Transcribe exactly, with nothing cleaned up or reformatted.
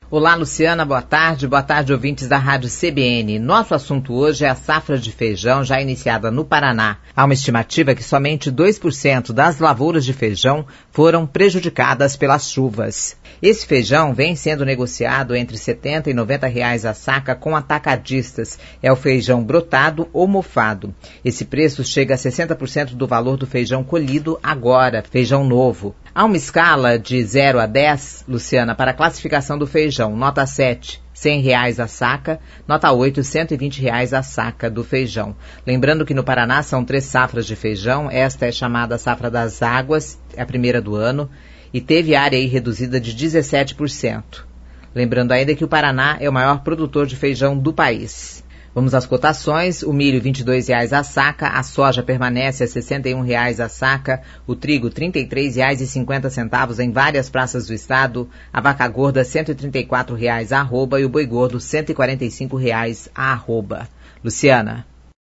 Olá, Luciana, boa tarde. Boa tarde, ouvintes da Rádio C B N. Nosso assunto hoje é a safra de feijão já iniciada no Paraná. Há uma estimativa que somente dois por cento das lavouras de feijão foram prejudicadas pelas chuvas. Esse feijão vem sendo negociado entre setenta e noventa reais a saca com atacadistas. É o feijão brotado ou mofado. Esse preço chega a sessenta por cento do valor do feijão colhido agora, feijão novo. Há uma escala de zero a dez, Luciana, para a classificação do feijão. Nota sete, cem reais a saca. Nota oito, cento e vinte reais a saca do feijão. Lembrando que no Paraná são três safras de feijão. Esta é chamada safra das águas, é a primeira do ano, e teve área aí reduzida de dezessete por cento. Lembrando ainda que o Paraná é o maior produtor de feijão do país. Vamos às cotações. O milho, vinte e dois reais a saca. A soja permanece a sessenta e um reais a saca. O trigo, trinta e três reais e cinquenta centavos em várias praças do estado. A vaca gorda, cento e trinta e quatro reais a arroba. E o boi gordo, cento e quarenta e cinco reais a arroba. Luciana.